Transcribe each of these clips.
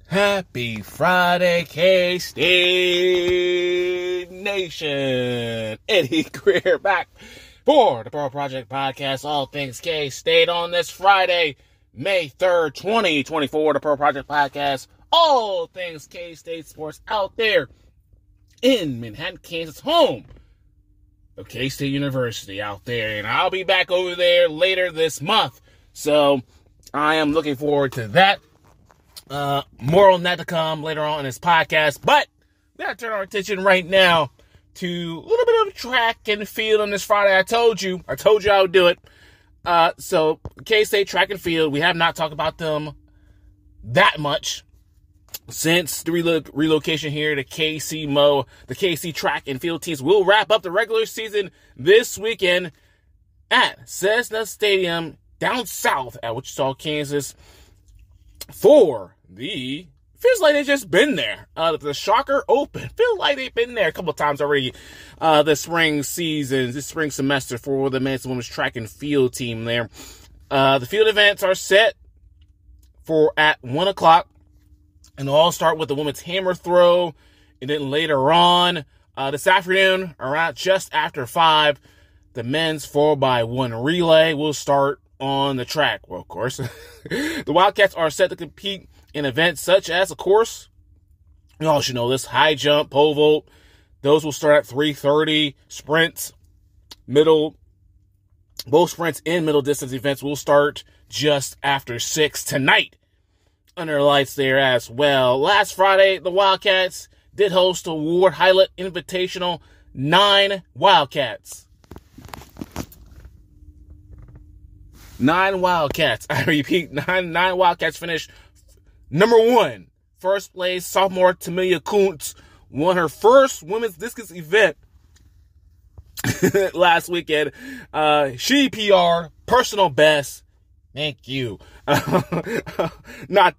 Happy Friday, K-State Nation. Eddie Greer back for the Pro Project Podcast, all things K-State on this Friday, May 3rd, 2024. The Pro Project Podcast, all things K-State sports out there in Manhattan, Kansas, home of K-State University out there. And I'll be back over there later this month. So I am looking forward to that. More on that to come later on in this podcast, but we gotta turn our attention right now to a little bit of track and field on this Friday. I told you I would do it. So K-State track and field, we have not talked about them that much since the relocation here to KC Mo. The KC track and field teams will wrap up the regular season this weekend at Cessna Stadium down south at Wichita, Kansas for feels like they've just been there. The Shocker Open. Feel like they've been there a couple of times already this spring semester for the men's and women's track and field team there. The field events are set for at 1 o'clock, and they'll all start with the women's hammer throw, and then later on this afternoon, around just after 5, the men's 4x1 relay will start on the track. Well, of course, the Wildcats are set to compete in events such as, of course, you all should know this, high jump, pole vault. Those will start at 3:30. Sprints, both sprints and middle distance events will start just after 6 tonight under the lights there as well. Last Friday, the Wildcats did host a Ward Hylett Invitational. 9 Wildcats. 9 Wildcats. I repeat, 9 Wildcats finished number 1. First place, sophomore Tamilia Kuntz won her first women's discus event last weekend. She PR, personal best. Thank you. Not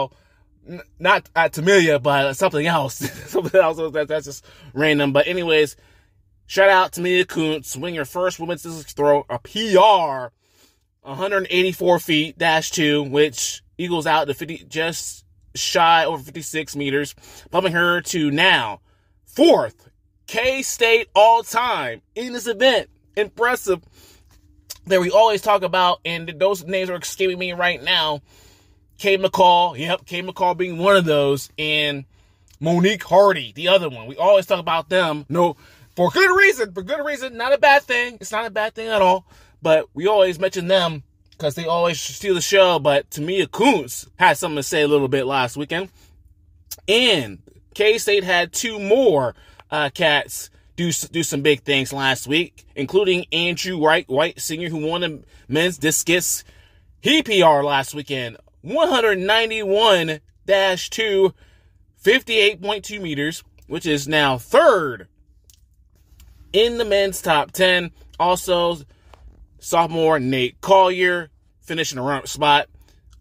Tamilia, but something else. Something else that's just random. But anyways, shout out Tamilia Kuntz, winning your first women's discus throw, a PR, 184 feet, -2, which equals out to 50, just shy over 56 meters, bumping her to now 4th K-State all-time in this event. Impressive that we always talk about, and those names are escaping me right now. Kay McCall, Kay McCall being one of those, and Monique Hardy, the other one. We always talk about them. No, for good reason, not a bad thing. It's not a bad thing at all. But we always mention them because they always steal the show. But Tamilia Kuntz had something to say a little bit last weekend. And K-State had 2 more cats do some big things last week, including Andrew White Sr., who won the men's discus. He PR last weekend, 191-2, 58.2 meters, which is now 3rd in the men's top 10. Also, sophomore Nate Collier finishing the run-up spot,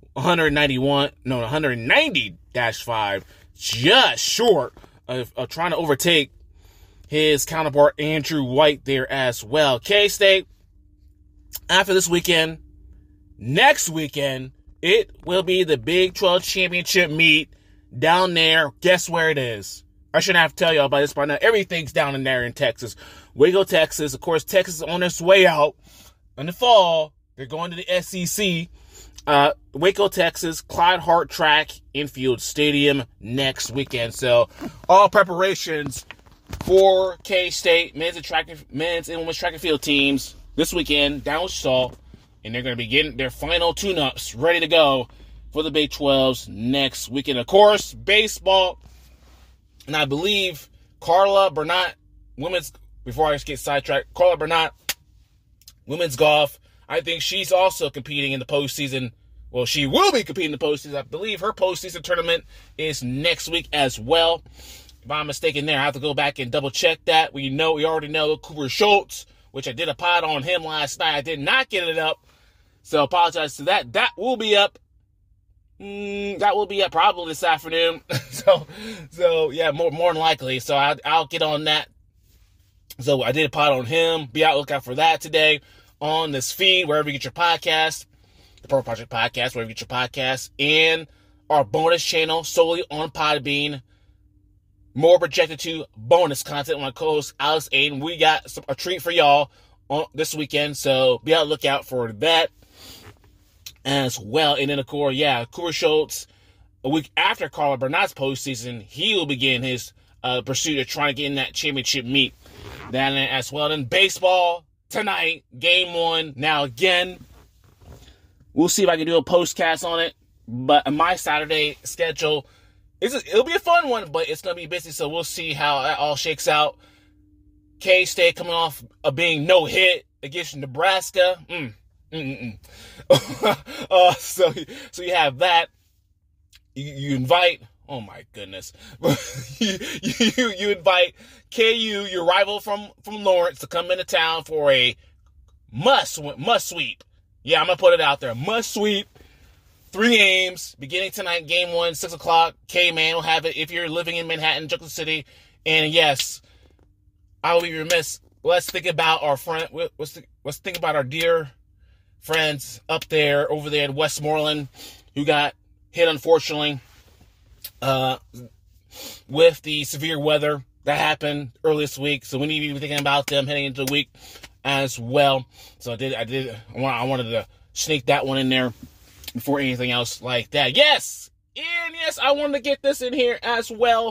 190-5, just short of trying to overtake his counterpart Andrew White there as well. K-State, after this weekend, next weekend, it will be the Big 12 Championship meet down there. Guess where it is? I shouldn't have to tell y'all about this by now. Everything's down in there in Texas. Waco, Texas. Of course, Texas is on its way out. In the fall, they're going to the SEC. Waco, Texas, Clyde Hart Track Infield Stadium next weekend. So, all preparations for K-State men's and women's track and field teams this weekend down with Wichita, and they're going to be getting their final tune-ups ready to go for the Big 12s next weekend. Of course, baseball, and I believe Carla Bernat, before I get sidetracked, Carla Bernat, women's golf, I think she's also competing in the postseason. Well, she will be competing in the postseason. I believe her postseason tournament is next week as well. If I'm mistaken there, I have to go back and double check that. We already know Cooper Schultz, which I did a pod on him last night. I did not get it up, so apologize to that. That will be up. That will be up probably this afternoon. so yeah, more than likely. So I'll get on that. So I did a pod on him. Be out lookout for that today on this feed, wherever you get your podcast, the Pro Project Podcast, wherever you get your podcast, and our bonus channel solely on Podbean. More projected to bonus content with my co-host Alex Aiden. We got a treat for y'all on this weekend, so be on the lookout for that as well. And then, of course, Cooper Schultz, a week after Carla Bernat's postseason, he will begin his pursuit of trying to get in that championship meet. That as well. And baseball tonight, game 1. Now, again, we'll see if I can do a postcast on it. But my Saturday schedule, it'll be a fun one, but it's going to be busy, so we'll see how that all shakes out. K-State coming off of being no-hit against Nebraska. So you have that. You invite, oh my goodness, you invite KU, your rival from Lawrence, to come into town for a must sweep. Yeah, I'm going to put it out there. Must sweep. 3 games, beginning tonight, game 1, 6 o'clock. K-Man will have it if you're living in Manhattan, Junction City. And yes, I will be remiss. Let's think about our friend. Let's think about our dear friends up there, over there in Westmoreland, who got hit, unfortunately, with the severe weather that happened early this week. So we need to be thinking about them heading into the week as well. So I wanted to sneak that one in there before anything else like that. Yes! And yes, I wanted to get this in here as well.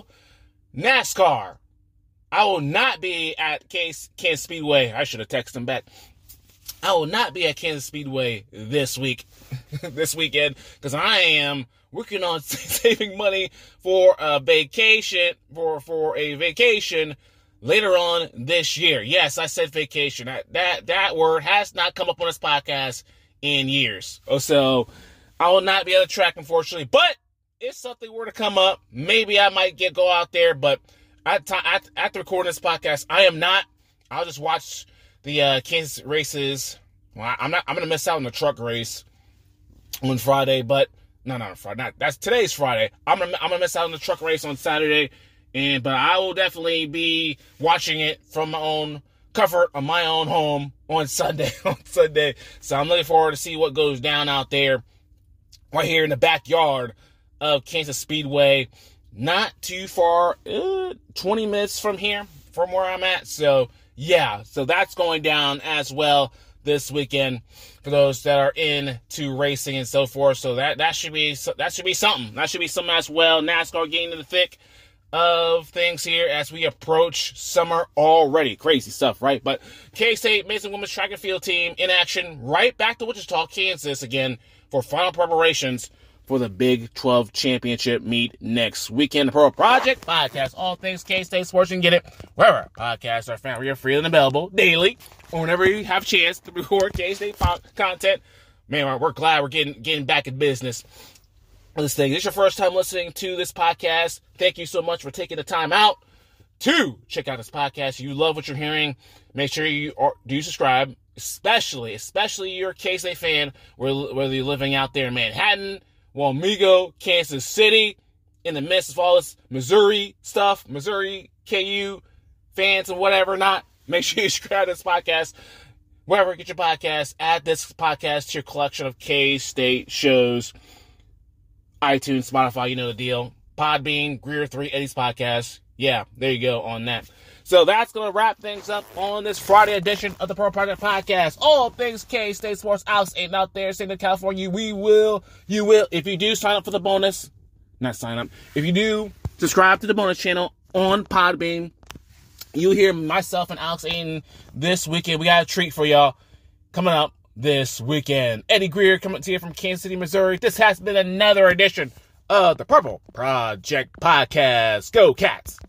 NASCAR. I will not be at Kansas Speedway. I should have texted him back. I will not be at Kansas Speedway this weekend, because I am working on saving money for a vacation, for a vacation later on this year. Yes, I said vacation. That word has not come up on this podcast in years. So I will not be at the track, unfortunately, but if something were to come up, maybe I might go out there. But after recording this podcast, I am not. I'll just watch the Kansas races. Well, I'm gonna miss out on the truck race on Friday, but not on Friday. Today's Friday. I'm gonna miss out on the truck race on Saturday, but I will definitely be watching it from my own comfort of my own home on Sunday. So I'm looking forward to see what goes down out there, right here in the backyard of Kansas Speedway. Not too far, 20 minutes from here, from where I'm at. So yeah, so that's going down as well this weekend for those that are into racing and so forth. So that should be something. That should be something as well. NASCAR getting in the thick of things here as we approach summer already. Crazy stuff, right? But K-State Mason Women's Track and Field team in action, right back to Wichita, Kansas again for final preparations for the Big 12 Championship meet next weekend. The Pro Project Podcast, all things K-State sports. You can get it wherever podcasts are found. We are free and available daily, or whenever you have a chance to record K-State content. Man, we're glad we're getting back in business. This thing. This is your first time listening to this podcast. Thank you so much for taking the time out to check out this podcast. You love what you're hearing. Make sure you do subscribe, especially you're a K-State fan, whether you're living out there in Manhattan, Wamego, Kansas City, in the midst of all this Missouri stuff, Missouri, KU fans and whatever not. Make sure you subscribe to this podcast wherever you get your podcast. Add this podcast to your collection of K-State shows. iTunes, Spotify, you know the deal. Podbean, Greer 3, Eddie's Podcast. Yeah, there you go on that. So that's going to wrap things up on this Friday edition of the Pro Project Podcast. All things K-State Sports. Alex Aiden out there, state of California. You will. If you do sign up for the bonus, if you do subscribe to the bonus channel on Podbean, you hear myself and Alex Aiden this weekend. We got a treat for y'all coming up this weekend. Eddie Greer coming to you from Kansas City, Missouri. This has been another edition of the Purple Project Podcast. Go Cats!